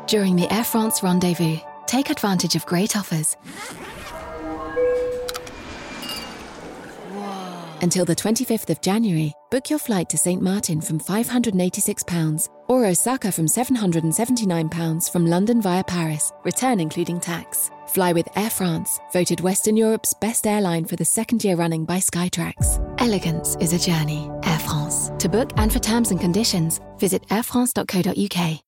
During the Air France Rendezvous, take advantage of great offers. Until the 25th of January, book your flight to St. Martin from £586 or Osaka from £779 from London via Paris, return including tax. Fly with Air France, voted Western Europe's best airline for the second year running by Skytrax. Elegance is a journey. Air France. To book and for terms and conditions, visit airfrance.co.uk.